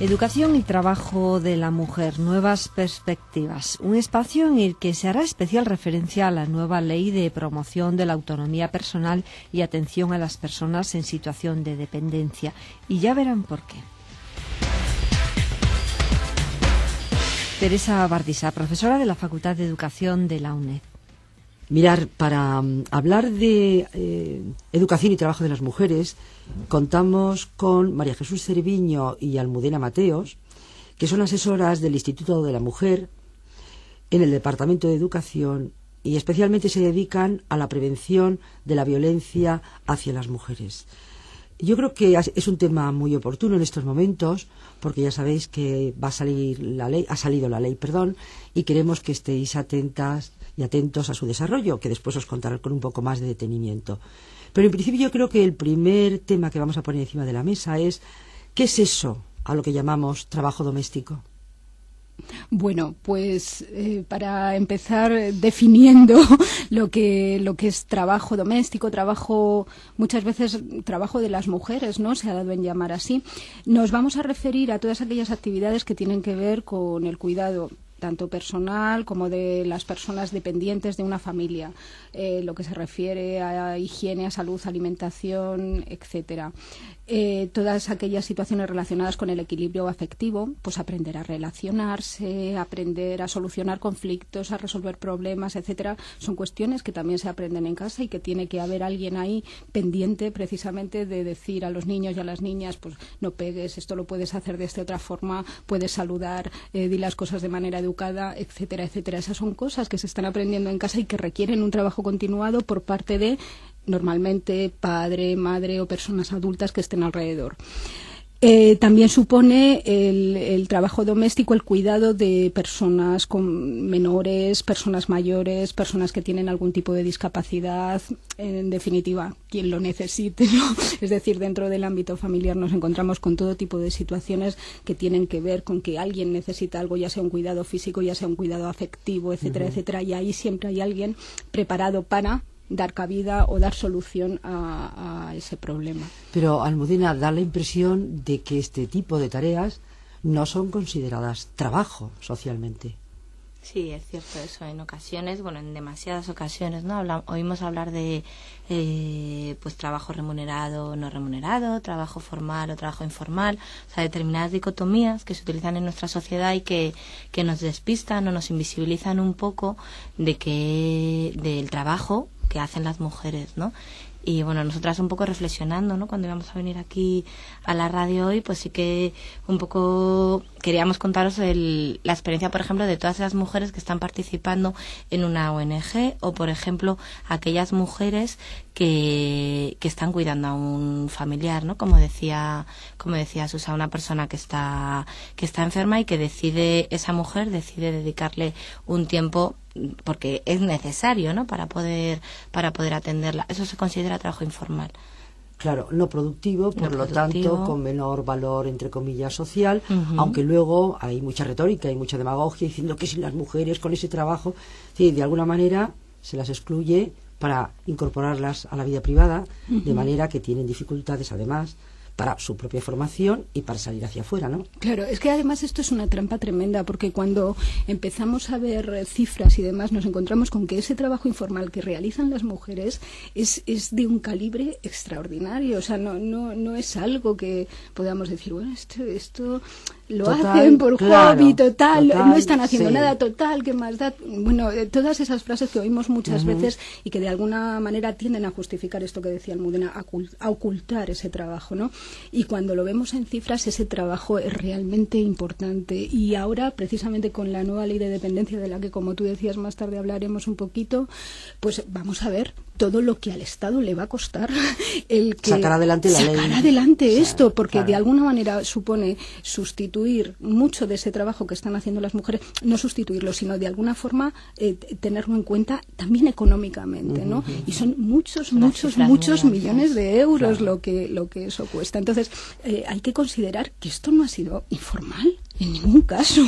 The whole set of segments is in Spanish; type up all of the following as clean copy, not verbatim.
Educación y trabajo de la mujer, nuevas perspectivas. Un espacio en el que se hará especial referencia a la nueva ley de promoción de la autonomía personal y atención a las personas en situación de dependencia. Y ya verán por qué. Teresa Bardisa, profesora de la Facultad de Educación de la UNED. Mirar, para hablar de educación y trabajo de las mujeres, contamos con María Jesús Cerviño y Almudena Mateos, que son asesoras del Instituto de la Mujer en el Departamento de Educación y especialmente se dedican a la prevención de la violencia hacia las mujeres. Yo creo que es un tema muy oportuno en estos momentos, porque ya sabéis que ha salido la ley, y queremos que estéis atentas y atentos a su desarrollo, que después os contaré con un poco más de detenimiento. Pero en principio yo creo que el primer tema que vamos a poner encima de la mesa es ¿qué es eso a lo que llamamos trabajo doméstico? Bueno, pues para empezar definiendo lo que es trabajo doméstico, muchas veces trabajo de las mujeres, ¿no? Se ha dado en llamar así. Nos vamos a referir a todas aquellas actividades que tienen que ver con el cuidado tanto personal como de las personas dependientes de una familia, lo que se refiere a higiene, a salud, alimentación, etcétera. Todas aquellas situaciones relacionadas con el equilibrio afectivo, pues aprender a relacionarse, aprender a solucionar conflictos, a resolver problemas, etcétera, son cuestiones que también se aprenden en casa y que tiene que haber alguien ahí pendiente precisamente de decir a los niños y a las niñas, pues no pegues, esto lo puedes hacer de esta otra forma, puedes saludar, di las cosas de manera educada, etcétera, etcétera. Esas son cosas que se están aprendiendo en casa y que requieren un trabajo continuado por parte de normalmente padre, madre o personas adultas que estén alrededor. También supone el trabajo doméstico, el cuidado de personas con menores, personas mayores, personas que tienen algún tipo de discapacidad, en definitiva, quien lo necesite, ¿no? Es decir, dentro del ámbito familiar nos encontramos con todo tipo de situaciones que tienen que ver con que alguien necesita algo, ya sea un cuidado físico, ya sea un cuidado afectivo, etcétera, etcétera, y ahí siempre hay alguien preparado para dar cabida o dar solución a ese problema. Pero, Almudena, da la impresión de que este tipo de tareas no son consideradas trabajo socialmente. Sí, es cierto eso. En ocasiones, bueno, en demasiadas ocasiones, ¿no? Oímos hablar de pues trabajo remunerado o no remunerado, trabajo formal o trabajo informal, o sea, determinadas dicotomías que se utilizan en nuestra sociedad y que nos despistan o nos invisibilizan un poco del trabajo que hacen las mujeres, ¿no? Y bueno, nosotras un poco reflexionando, ¿no? Cuando íbamos a venir aquí a la radio hoy, pues sí que un poco queríamos contaros la experiencia, por ejemplo, de todas esas mujeres que están participando en una ONG o, por ejemplo, aquellas mujeres que están cuidando a un familiar, ¿no? Como decía Susa, una persona que está enferma y que esa mujer decide dedicarle un tiempo porque es necesario, ¿no? Para poder atenderla. Eso se considera trabajo informal. Claro, no productivo, por lo tanto, con menor valor, entre comillas, social, aunque luego hay mucha retórica y mucha demagogia diciendo que si las mujeres con ese trabajo, sí, de alguna manera se las excluye para incorporarlas a la vida privada, de manera que tienen dificultades, además, para su propia formación y para salir hacia afuera, ¿no? Claro, es que además esto es una trampa tremenda, porque cuando empezamos a ver cifras y demás nos encontramos con que ese trabajo informal que realizan las mujeres es de un calibre extraordinario, o sea, no es algo que podamos decir, bueno, esto lo hacen por hobby, total, no están haciendo nada, total, ¿qué más da? Bueno, todas esas frases que oímos muchas veces y que de alguna manera tienden a justificar esto que decía Almudena, a ocultar ese trabajo, ¿no? Y cuando lo vemos en cifras, ese trabajo es realmente importante. Y ahora, precisamente con la nueva ley de dependencia, de la que, como tú decías, más tarde hablaremos un poquito, pues vamos a ver todo lo que al Estado le va a costar el que sacar adelante la ley. Sacar adelante esto, porque de alguna manera supone sustituir mucho de ese trabajo que están haciendo las mujeres, no sustituirlo, sino de alguna forma tenerlo en cuenta también económicamente, ¿no? Y son muchos millones de euros lo que eso cuesta. Entonces, hay que considerar que esto no ha sido informal. En ningún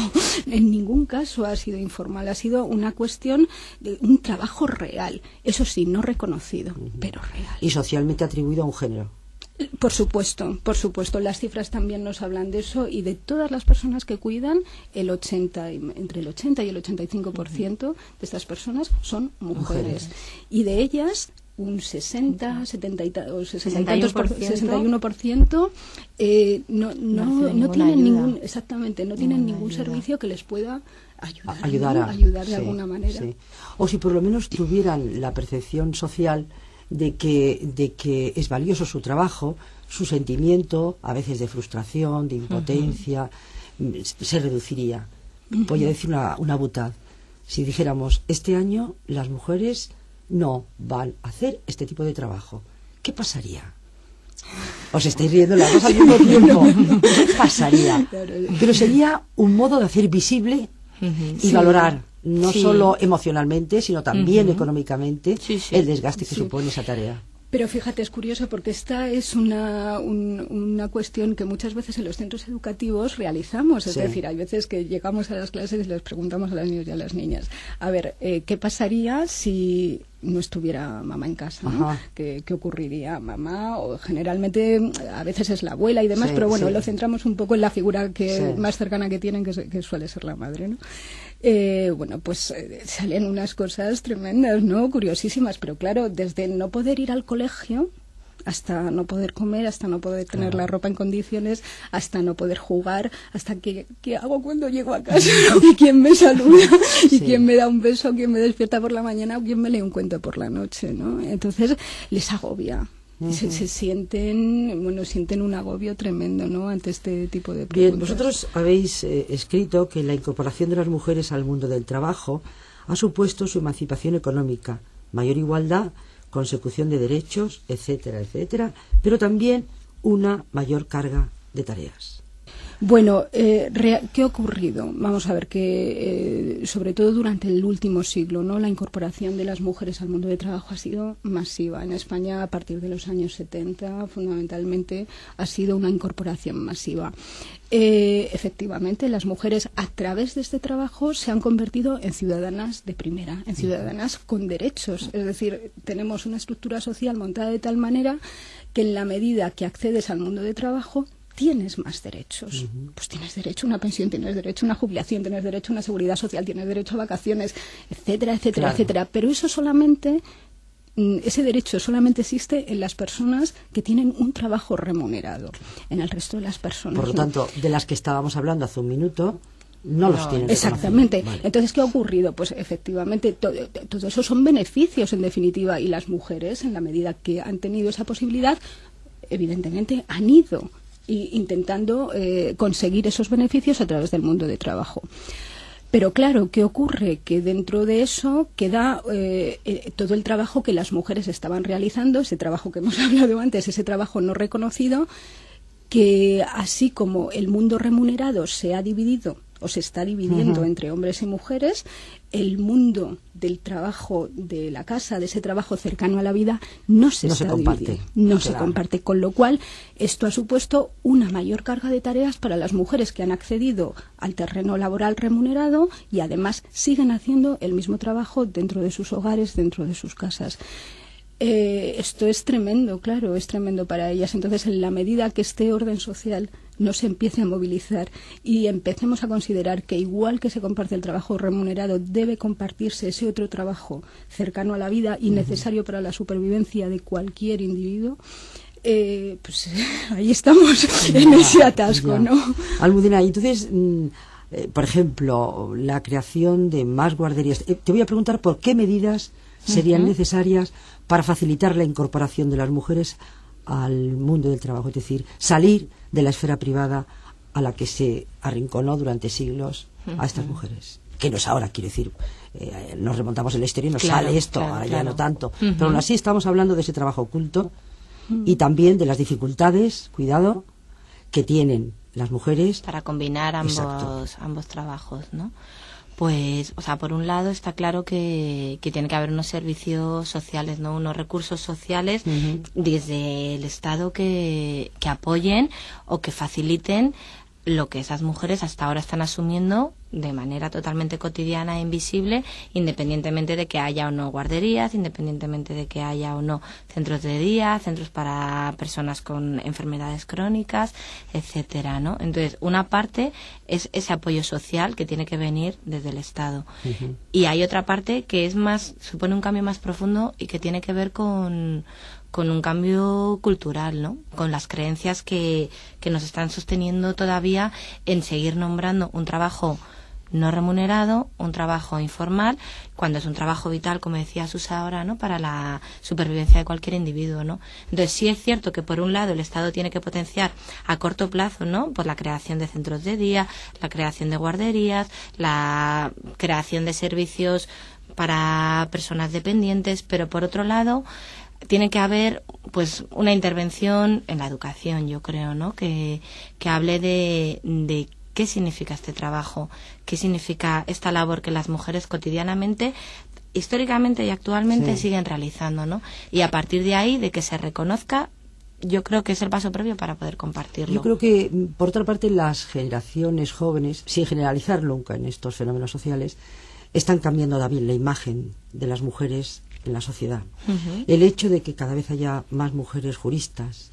caso ha sido informal, ha sido una cuestión de un trabajo real, eso sí, no reconocido, pero real. Y socialmente atribuido a un género. Por supuesto. Las cifras también nos hablan de eso, y de todas las personas que cuidan, entre el 80 y el 85% de estas personas son mujeres. Y de ellas, un 61% no tienen ningún, exactamente, no tienen ningún servicio que les pueda ayudar de alguna manera. Sí. O si por lo menos tuvieran la percepción social de que es valioso su trabajo, su sentimiento, a veces de frustración, de impotencia, se reduciría. Voy a decir una butad. Si dijéramos, este año las mujeres no van a hacer este tipo de trabajo, ¿qué pasaría? Os estáis riendo las dos al mismo tiempo. ¿Qué pasaría? Pero sería un modo de hacer visible y valorar, no solo emocionalmente, sino también económicamente, el desgaste que supone esa tarea. Pero fíjate, es curioso porque esta es una cuestión que muchas veces en los centros educativos realizamos. Es decir, hay veces que llegamos a las clases y les preguntamos a los niños y a las niñas, a ver, ¿qué pasaría si no estuviera mamá en casa, ¿no? ¿Qué ocurriría? Mamá, o generalmente a veces es la abuela y demás, pero bueno, lo centramos un poco en la figura más cercana que tienen, que suele ser la madre, ¿no? Bueno, pues salen unas cosas tremendas, ¿no? Curiosísimas, pero claro, desde no poder ir al colegio hasta no poder comer, hasta no poder tener la ropa en condiciones, hasta no poder jugar, hasta qué hago cuando llego a casa, y quién me saluda, y quién me da un beso, quién me despierta por la mañana, o quién me lee un cuento por la noche, ¿no? Entonces les agobia. Se sienten un agobio tremendo, ¿no?, ante este tipo de preguntas. Bien, vosotros habéis escrito que la incorporación de las mujeres al mundo del trabajo ha supuesto su emancipación económica, mayor igualdad, consecución de derechos, etcétera, etcétera, pero también una mayor carga de tareas. Bueno, ¿qué ha ocurrido? Vamos a ver que, sobre todo durante el último siglo, ¿no?, la incorporación de las mujeres al mundo de trabajo ha sido masiva. En España, a partir de los años 70, fundamentalmente, ha sido una incorporación masiva. Efectivamente, las mujeres, a través de este trabajo, se han convertido en ciudadanas de primera, en ciudadanas con derechos. Es decir, tenemos una estructura social montada de tal manera que, en la medida que accedes al mundo de trabajo, tienes más derechos. Pues tienes derecho a una pensión, tienes derecho a una jubilación, tienes derecho a una seguridad social, tienes derecho a vacaciones, etcétera, etcétera, etcétera. Pero ese derecho solamente existe en las personas que tienen un trabajo remunerado. En el resto de las personas, por lo tanto, de las que estábamos hablando hace un minuto, no los tienen. Exactamente. Vale. Entonces, ¿qué ha ocurrido? Pues efectivamente, todo eso son beneficios, en definitiva, y las mujeres, en la medida que han tenido esa posibilidad, evidentemente han ido intentando conseguir esos beneficios a través del mundo de trabajo. Pero claro, ¿qué ocurre? Que dentro de eso queda todo el trabajo que las mujeres estaban realizando, ese trabajo que hemos hablado antes, ese trabajo no reconocido, que así como el mundo remunerado se ha dividido o se está dividiendo entre hombres y mujeres, el mundo del trabajo de la casa, de ese trabajo cercano a la vida, no se comparte, con lo cual esto ha supuesto una mayor carga de tareas para las mujeres que han accedido al terreno laboral remunerado y además siguen haciendo el mismo trabajo dentro de sus hogares, dentro de sus casas. Esto es tremendo, claro, es tremendo para ellas. Entonces, en la medida que este orden social no se empiece a movilizar y empecemos a considerar que, igual que se comparte el trabajo remunerado, debe compartirse ese otro trabajo cercano a la vida y necesario para la supervivencia de cualquier individuo, pues ahí estamos en ese atasco, ¿no? Almudena, y entonces, por ejemplo, la creación de más guarderías. Te voy a preguntar por qué medidas serían necesarias para facilitar la incorporación de las mujeres al mundo del trabajo, es decir, salir de la esfera privada a la que se arrinconó durante siglos a estas mujeres. Que no es ahora, quiero decir, nos remontamos en la historia y nos sale esto, ahora ya no tanto. Pero aún así estamos hablando de ese trabajo oculto y también de las dificultades, cuidado, que tienen las mujeres para combinar ambos trabajos, ¿no? Pues, o sea, por un lado está claro que tiene que haber unos servicios sociales, ¿no?, unos recursos sociales desde el Estado que apoyen o que faciliten lo que esas mujeres hasta ahora están asumiendo de manera totalmente cotidiana e invisible, independientemente de que haya o no guarderías, independientemente de que haya o no centros de día, centros para personas con enfermedades crónicas, etcétera, ¿no? Entonces, una parte es ese apoyo social que tiene que venir desde el Estado. Y hay otra parte que es más, supone un cambio más profundo y que tiene que ver con un cambio cultural, ¿no? Con las creencias que nos están sosteniendo todavía en seguir nombrando un trabajo no remunerado, un trabajo informal, cuando es un trabajo vital, como decía Susa ahora, ¿no? Para la supervivencia de cualquier individuo, ¿no? Entonces sí es cierto que por un lado el Estado tiene que potenciar a corto plazo, ¿no? Por la creación de centros de día, la creación de guarderías, la creación de servicios para personas dependientes, pero por otro lado tiene que haber pues una intervención en la educación, yo creo, ¿no? Que hable de qué significa este trabajo, qué significa esta labor que las mujeres cotidianamente, históricamente y actualmente siguen realizando, ¿no? Y a partir de ahí, de que se reconozca, yo creo que es el paso previo para poder compartirlo. Yo creo que, por otra parte, las generaciones jóvenes, sin generalizar nunca en estos fenómenos sociales, están cambiando también la imagen de las mujeres en la sociedad. El hecho de que cada vez haya más mujeres juristas,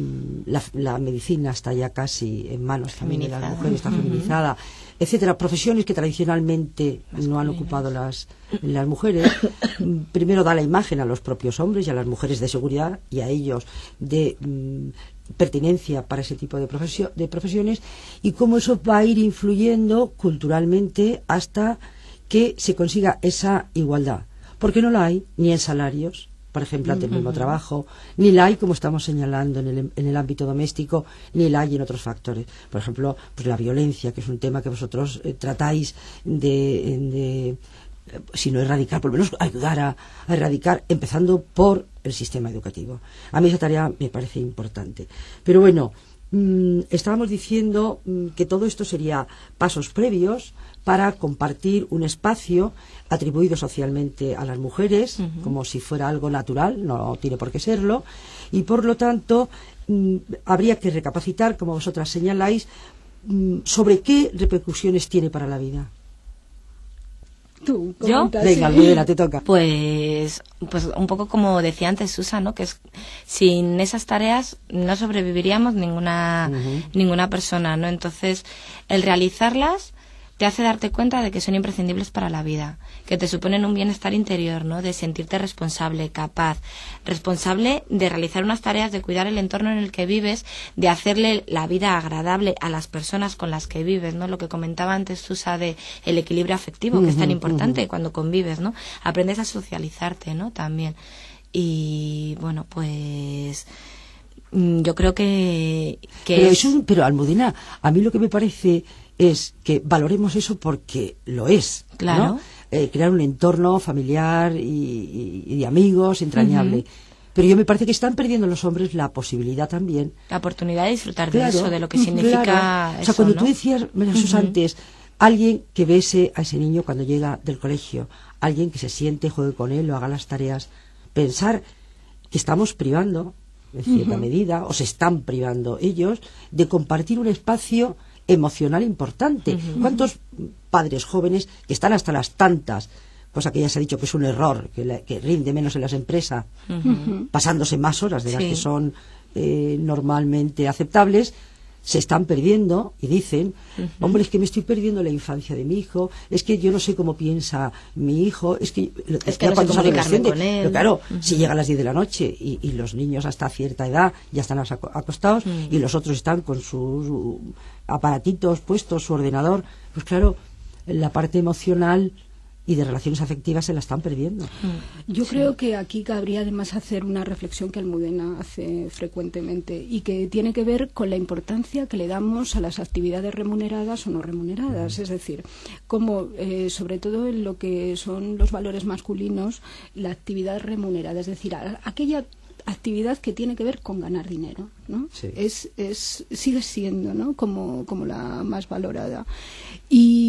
la medicina está ya casi en manos también de las mujeres, está feminizada, etcétera, profesiones que tradicionalmente no han ocupado las mujeres. Primero da la imagen a los propios hombres y a las mujeres de seguridad y a ellos de pertinencia para ese tipo de profesiones, y cómo eso va a ir influyendo culturalmente hasta que se consiga esa igualdad, porque no la hay ni en salarios, por ejemplo, ante el mismo trabajo, ni la hay, como estamos señalando, en el ámbito doméstico, ni la hay en otros factores. Por ejemplo, pues la violencia, que es un tema que vosotros tratáis de si no erradicar, por lo menos ayudar a erradicar, empezando por el sistema educativo. A mí esa tarea me parece importante. Pero bueno, estábamos diciendo que todo esto sería pasos previos para compartir un espacio atribuido socialmente a las mujeres, como si fuera algo natural, no tiene por qué serlo, y por lo tanto habría que recapacitar, como vosotras señaláis, sobre qué repercusiones tiene para la vida. Tú, ¿yo? Venga, Almudena, te toca. Pues un poco como decía antes Susa, ¿no? Que sin esas tareas no sobreviviríamos ninguna persona, ¿no? Entonces, el realizarlas te hace darte cuenta de que son imprescindibles para la vida, que te suponen un bienestar interior, ¿no? De sentirte responsable, capaz, responsable de realizar unas tareas, de cuidar el entorno en el que vives, de hacerle la vida agradable a las personas con las que vives, ¿no? Lo que comentaba antes Susa de el equilibrio afectivo, que es tan importante cuando convives, ¿no? Aprendes a socializarte, ¿no? También. Y bueno, pues yo creo que pero Almudena, a mí lo que me parece es que valoremos eso porque lo es, claro, ¿no? Crear un entorno familiar y de amigos entrañable. Pero yo me parece que están perdiendo los hombres la posibilidad también, la oportunidad de disfrutar de eso, de lo que significa claro. eso, O sea, cuando ¿no? tú decías, Jesús, antes, alguien que bese a ese niño cuando llega del colegio, alguien que se siente, juegue con él o haga las tareas, pensar que estamos privando, en cierta medida, o se están privando ellos, de compartir un espacio emocional importante. ¿Cuántos padres jóvenes que están hasta las tantas, cosa que ya se ha dicho que es un error, que rinde menos en las empresas, pasándose más horas de las que son normalmente aceptables, se están perdiendo y dicen, hombre, es que me estoy perdiendo la infancia de mi hijo, es que yo no sé cómo piensa mi hijo, es que no sé comunicarme con él. Pero claro, si llega a las 10 de la noche y los niños hasta cierta edad ya están acostados y los otros están con sus aparatitos puestos, su ordenador, pues claro, la parte emocional y de relaciones afectivas se la están perdiendo. Yo creo que aquí cabría además hacer una reflexión que Almudena hace frecuentemente y que tiene que ver con la importancia que le damos a las actividades remuneradas o no remuneradas. Es decir, como sobre todo en lo que son los valores masculinos, la actividad remunerada, es decir, aquella actividad que tiene que ver con ganar dinero, ¿no? Sí. Sigue siendo, ¿no? como la más valorada. Y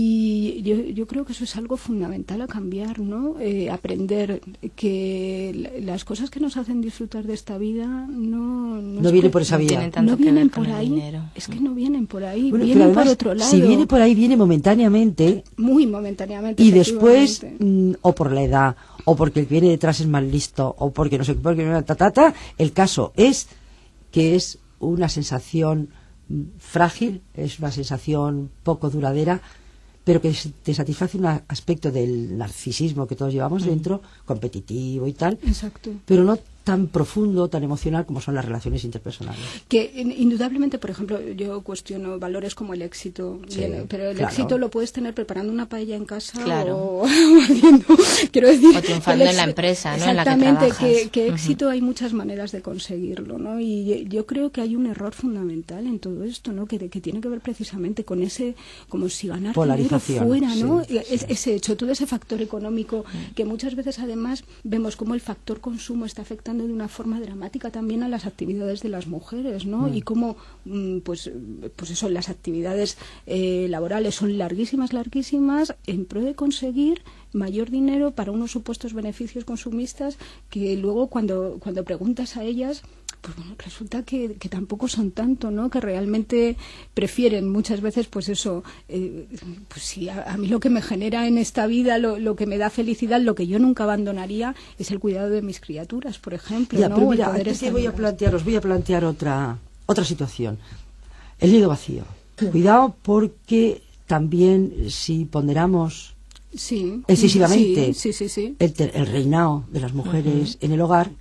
yo creo que eso es algo fundamental a cambiar, ¿no? Aprender que las cosas que nos hacen disfrutar de esta vida no vienen por esa vía. No vienen por ahí. Es que no vienen por ahí, bueno, vienen además, por otro lado. Si viene por ahí, viene momentáneamente. Muy momentáneamente. Y después, o por la edad, o porque el que viene detrás es más listo, o porque no sé qué, porque el caso es que es una sensación frágil, es una sensación poco duradera, pero que te satisface un aspecto del narcisismo que todos llevamos dentro, competitivo y tal. Exacto. Pero no tan profundo, tan emocional como son las relaciones interpersonales. Que indudablemente, por ejemplo, yo cuestiono valores como el éxito, sí, pero el claro. éxito lo puedes tener preparando una paella en casa claro. o haciendo, quiero decir, o triunfando en la empresa, ¿no? Exactamente, en la que trabajas. que éxito hay muchas maneras de conseguirlo, ¿no? Y yo creo que hay un error fundamental en todo esto, ¿no? Que tiene que ver precisamente con ese, como si ganar dinero fuera, ¿no? Sí. Ese hecho, todo ese factor económico que muchas veces además vemos como el factor consumo está afectando de una forma dramática también a las actividades de las mujeres, ¿no? Y cómo, pues eso, las actividades laborales son larguísimas en pro de conseguir mayor dinero para unos supuestos beneficios consumistas que luego cuando preguntas a ellas, pues bueno, resulta que tampoco son tanto, ¿no? Que realmente prefieren muchas veces, pues eso, pues sí, a mí lo que me genera en esta vida, lo que me da felicidad, lo que yo nunca abandonaría es el cuidado de mis criaturas, por ejemplo, ya, ¿no? Pero mira, antes os voy a plantear otra situación. El nido vacío. Cuidado porque también si ponderamos excesivamente el reinado de las mujeres en el hogar,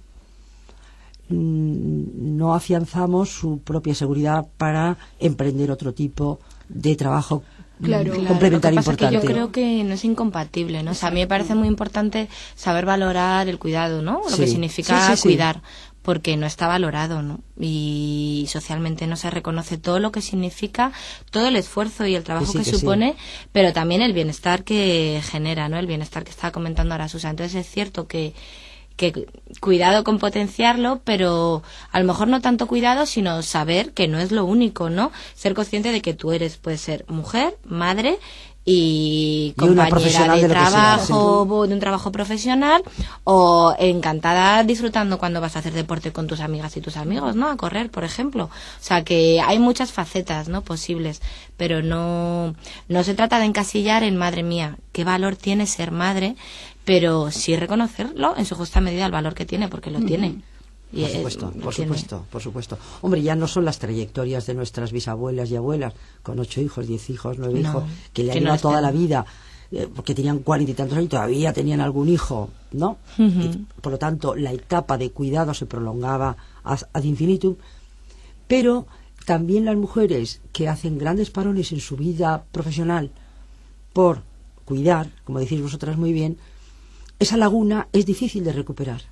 no afianzamos su propia seguridad para emprender otro tipo de trabajo complementario importante. Yo creo que no es incompatible, ¿no? O sea, a mí me parece muy importante saber valorar el cuidado, ¿no? Lo que significa cuidar, porque no está valorado, ¿no? Y socialmente no se reconoce todo lo que significa, todo el esfuerzo y el trabajo que supone, pero también el bienestar que genera, ¿no? El bienestar que estaba comentando ahora Susa. Entonces es cierto que cuidado con potenciarlo, pero a lo mejor no tanto cuidado, sino saber que no es lo único, ¿no? Ser consciente de que tú puedes ser mujer, madre y compañera de trabajo, de un trabajo profesional, o encantada disfrutando cuando vas a hacer deporte con tus amigas y tus amigos, ¿no? A correr, por ejemplo. O sea, que hay muchas facetas, ¿no? Posibles, pero no se trata de encasillar en madre mía, qué valor tiene ser madre, pero sí reconocerlo en su justa medida el valor que tiene, porque lo tiene. Y por supuesto. Hombre, ya no son las trayectorias de nuestras bisabuelas y abuelas, con 8 hijos, 10 hijos, 9 hijos, que le han llevado toda la vida, porque tenían 40 y tantos años y todavía tenían algún hijo, ¿no? Y, por lo tanto, la etapa de cuidado se prolongaba ad infinitum, pero también las mujeres que hacen grandes parones en su vida profesional por cuidar, como decís vosotras muy bien, esa laguna es difícil de recuperar.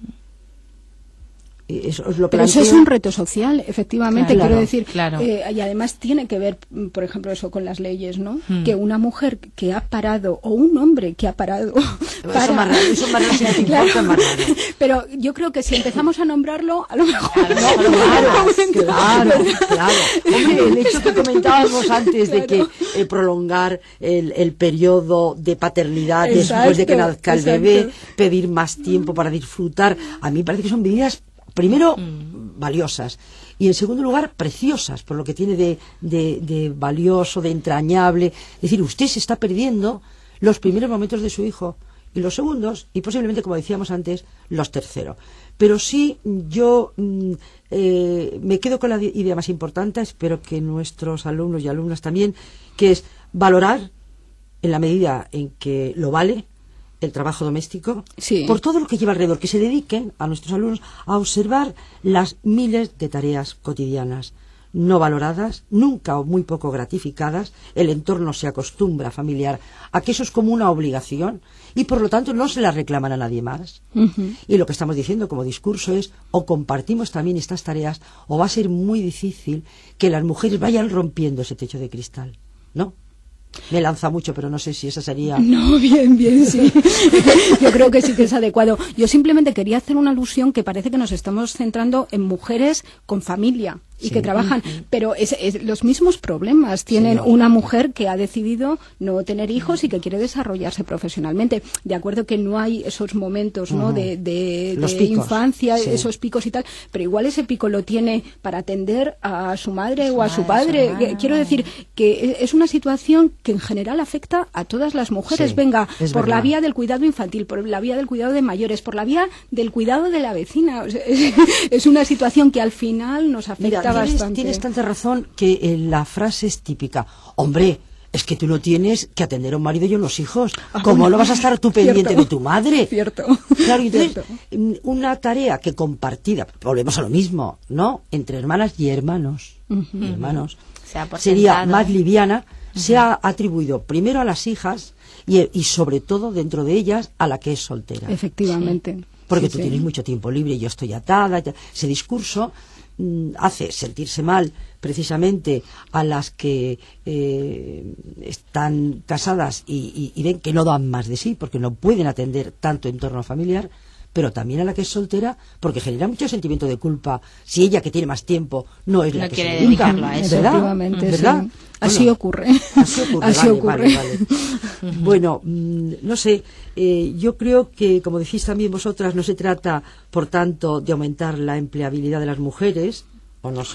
Pero eso es un reto social, efectivamente, quiero decir, claro. Y además tiene que ver, por ejemplo, eso con las leyes, ¿no? Que una mujer que ha parado o un hombre que ha parado eso más raro. Pero yo creo que si empezamos a nombrarlo, a lo mejor claro. Hombre, el hecho que comentábamos antes de que prolongar el periodo de paternidad después de que nazca el bebé, pedir más tiempo para disfrutar, a mí me parece que son medidas primero valiosas y en segundo lugar preciosas por lo que tiene de valioso, de entrañable. Es decir, usted se está perdiendo los primeros momentos de su hijo y los segundos y posiblemente, como decíamos antes, los terceros. Pero sí, yo me quedo con la idea más importante, espero que nuestros alumnos y alumnas también, que es valorar en la medida en que lo vale el trabajo doméstico, por todo lo que lleva alrededor, que se dediquen a nuestros alumnos a observar las miles de tareas cotidianas no valoradas, nunca o muy poco gratificadas. El entorno se acostumbra familiar a que eso es como una obligación y por lo tanto no se la reclaman a nadie más. Y lo que estamos diciendo como discurso es o compartimos también estas tareas o va a ser muy difícil que las mujeres vayan rompiendo ese techo de cristal, ¿no? Me lanza mucho, pero no sé si esa sería... No, bien, sí. Yo creo que sí que es adecuado. Yo simplemente quería hacer una alusión que parece que nos estamos centrando en mujeres con familia. y que trabajan, pero los mismos problemas tienen una mujer que ha decidido no tener hijos y que quiere desarrollarse profesionalmente. De acuerdo que no hay esos momentos, ¿no? de infancia, esos picos y tal, pero igual ese pico lo tiene para atender a su madre o a su padre. Quiero decir que es una situación que en general afecta a todas las mujeres. Venga, por la vía del cuidado infantil, por la vía del cuidado de mayores, por la vía del cuidado de la vecina. O sea, es una situación que al final nos afecta. Mira, tienes tanta razón que la frase es típica. Hombre, es que tú no tienes que atender a un marido y a unos hijos. ¿Cómo no vas a estar tú pendiente de tu madre? Cierto. Claro, entonces, una tarea que compartida, volvemos a lo mismo, ¿no? Entre hermanas y hermanos, hermanos, sería más liviana. Se ha atribuido primero a las hijas y sobre todo dentro de ellas a la que es soltera. Efectivamente. Porque tú tienes mucho tiempo libre y yo estoy atada. Ese discurso hace sentirse mal precisamente a las que están casadas y ven que no dan más de sí porque no pueden atender tanto entorno familiar, pero también a la que es soltera porque genera mucho sentimiento de culpa si ella, que tiene más tiempo, no es la que quiere se dedica dedicarlo a eso. Efectivamente, ¿verdad? Sí. Así ocurre. Así ocurre. Vale. Bueno, no sé, yo creo que, como decís también vosotras, no se trata, por tanto, de aumentar la empleabilidad de las mujeres, o no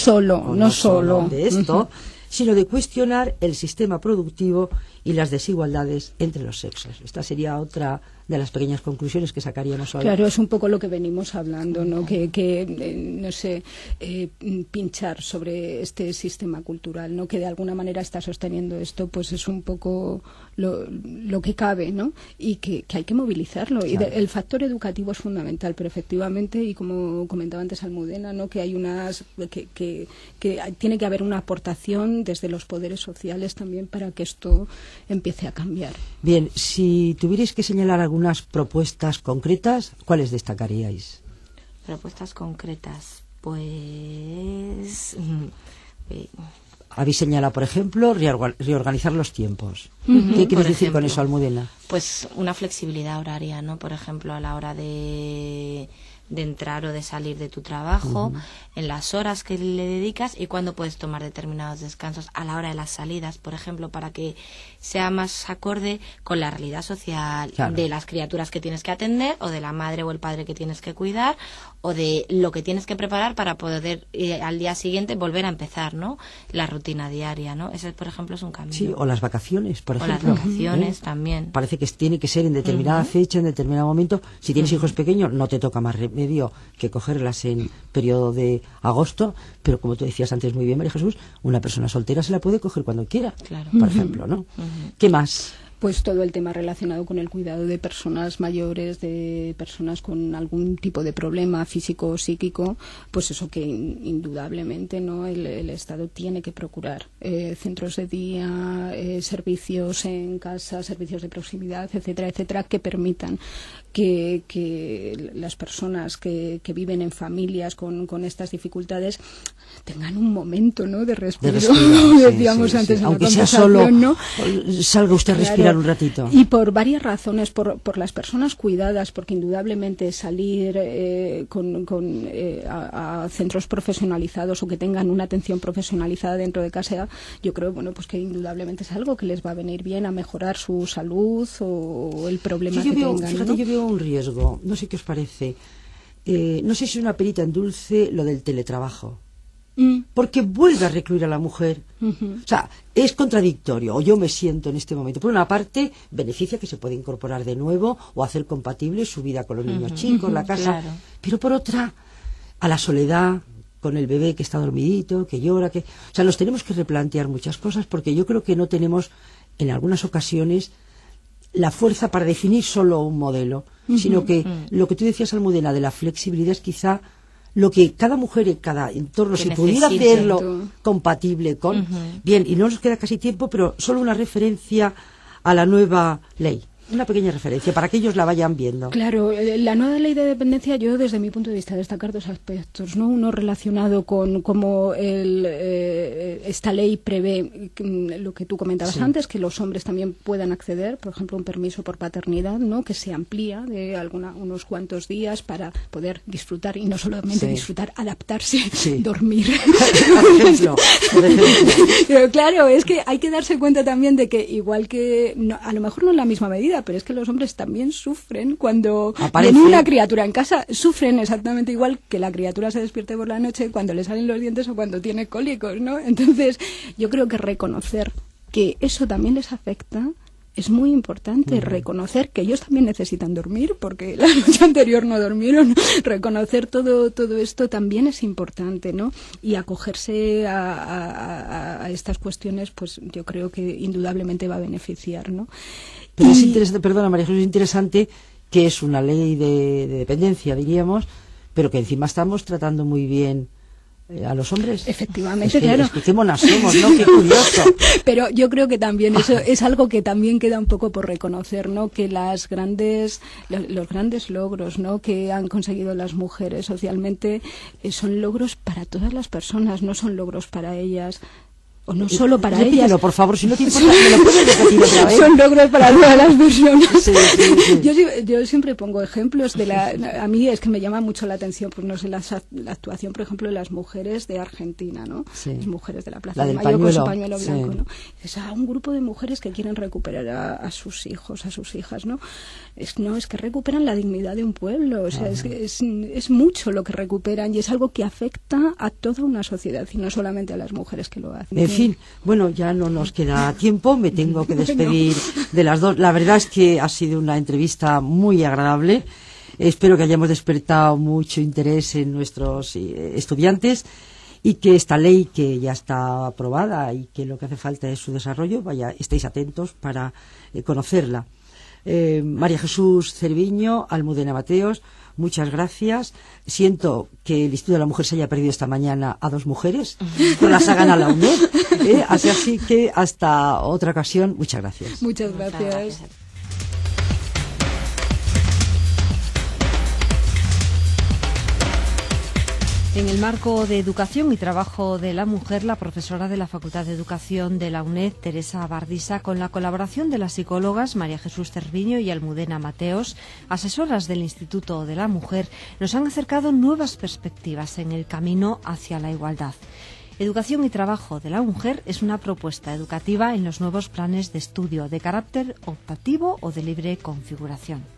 solo de esto, sino de cuestionar el sistema productivo y las desigualdades entre los sexos. Esta sería otra de las pequeñas conclusiones que sacaríamos hoy. Claro, es un poco lo que venimos hablando, ¿no? No sé, pinchar sobre este sistema cultural, ¿no? Que de alguna manera está sosteniendo esto, pues es un poco lo que cabe, ¿no? Y que hay que movilizarlo. Claro. Y el factor educativo es fundamental, pero efectivamente, y como comentaba antes Almudena, ¿no? Que hay que tiene que haber una aportación desde los poderes sociales también para que esto empiece a cambiar. Bien, si tuvierais que señalar algunas propuestas concretas, ¿cuáles destacaríais? Propuestas concretas, pues... Habéis señalado, por ejemplo, reorganizar los tiempos. ¿Qué quieres decir con eso, Almudena? Pues una flexibilidad horaria, ¿no? Por ejemplo, a la hora de entrar o de salir de tu trabajo, en las horas que le dedicas y cuándo puedes tomar determinados descansos a la hora de las salidas, por ejemplo, para que sea más acorde con la realidad social de las criaturas que tienes que atender o de la madre o el padre que tienes que cuidar o de lo que tienes que preparar para poder al día siguiente volver a empezar, ¿no? La rutina diaria, ¿no? Ese, por ejemplo, es un cambio. Sí, o las vacaciones, por ejemplo. O las vacaciones también. Parece que tiene que ser en determinada fecha, en determinado momento. Si tienes hijos pequeños, no te toca más remedio que cogerlas en periodo de agosto, pero como tú decías antes muy bien, María Jesús, una persona soltera se la puede coger cuando quiera, por ejemplo, ¿no? ¿Qué más? Pues todo el tema relacionado con el cuidado de personas mayores, de personas con algún tipo de problema físico o psíquico, pues eso que indudablemente, ¿no? El Estado tiene que procurar centros de día, servicios en casa, servicios de proximidad, etcétera, etcétera, que permitan que las personas que viven en familias con estas dificultades tengan un momento, ¿no? de respiro, decíamos antes en la aunque conversación, sea solo, ¿no? Salga usted a respirar un ratito. Y por varias razones, por las personas cuidadas, porque indudablemente salir a centros profesionalizados o que tengan una atención profesionalizada dentro de casa, yo creo, bueno, pues que indudablemente es algo que les va a venir bien a mejorar su salud o el problema que tengan. Fíjate, ¿no? Yo veo un riesgo, no sé qué os parece. No sé si es una perita en dulce lo del teletrabajo. Porque vuelve a recluir a la mujer. O sea, es contradictorio, o yo me siento en este momento. Por una parte, beneficia que se puede incorporar de nuevo o hacer compatible su vida con los niños chicos, la casa. Claro. Pero por otra, a la soledad, con el bebé que está dormidito, que llora, o sea, nos tenemos que replantear muchas cosas porque yo creo que no tenemos, en algunas ocasiones, la fuerza para definir solo un modelo, sino que lo que tú decías, Almudena, de la flexibilidad es quizá lo que cada mujer en cada entorno, si pudiera hacerlo compatible con... Bien, y no nos queda casi tiempo, pero solo una referencia a la nueva ley. Una pequeña referencia para que ellos la vayan viendo. Claro, la nueva ley de dependencia, yo desde mi punto de vista destacar dos aspectos, ¿no? Uno relacionado con cómo esta ley prevé lo que tú comentabas antes, que los hombres también puedan acceder, por ejemplo, un permiso por paternidad, ¿no? Que se amplía de unos cuantos días para poder disfrutar, y no solamente disfrutar, adaptarse, dormir. Por ejemplo. Pero claro, es que hay que darse cuenta también de que igual que, a lo mejor no en la misma medida, pero es que los hombres también sufren cuando tienen una criatura en casa, sufren exactamente igual que la criatura se despierte por la noche cuando le salen los dientes o cuando tiene cólicos, ¿no? Entonces, yo creo que reconocer que eso también les afecta es muy importante, reconocer que ellos también necesitan dormir porque la noche anterior no durmieron, reconocer todo esto también es importante, ¿no? Y acogerse a estas cuestiones, pues yo creo que indudablemente va a beneficiar, ¿no? Pero es interesante, perdona María Jesús, es interesante que es una ley de dependencia, diríamos, pero que encima estamos tratando muy bien a los hombres. Efectivamente, claro. Es que qué monas somos, ¿no? Qué curioso. Pero yo creo que también eso es algo que también queda un poco por reconocer, ¿no? Que los grandes logros, ¿no? Que han conseguido las mujeres socialmente son logros para todas las personas, no son logros para ellas. O no solo para ellas. Por favor, si no te importa, ¿me lo puedes repetir otra vez? Son logros para todas las personas. Yo siempre pongo ejemplos de a mí es que me llama mucho la atención, pues no sé, la actuación, por ejemplo, de las mujeres de Argentina, ¿no? Las mujeres de la Plaza de Mayo con su pañuelo blanco, ¿no? Es un grupo de mujeres que quieren recuperar a sus hijos, a sus hijas, ¿no? Es que recuperan la dignidad de un pueblo, o sea, es mucho lo que recuperan y es algo que afecta a toda una sociedad y no solamente a las mujeres que lo hacen. En fin, bueno, ya no nos queda tiempo, me tengo que despedir de las dos. La verdad es que ha sido una entrevista muy agradable. Espero que hayamos despertado mucho interés en nuestros estudiantes y que esta ley, que ya está aprobada y que lo que hace falta es su desarrollo, estéis atentos para conocerla. María Jesús Cerviño, Almudena Mateos, muchas gracias. Siento que el Instituto de la Mujer se haya perdido esta mañana a dos mujeres, no las hagan a la UNED, así que hasta otra ocasión, muchas gracias. Muchas gracias. En el marco de Educación y Trabajo de la Mujer, la profesora de la Facultad de Educación de la UNED, Teresa Bardisa, con la colaboración de las psicólogas María Jesús Cerviño y Almudena Mateos, asesoras del Instituto de la Mujer, nos han acercado nuevas perspectivas en el camino hacia la igualdad. Educación y Trabajo de la Mujer es una propuesta educativa en los nuevos planes de estudio de carácter optativo o de libre configuración.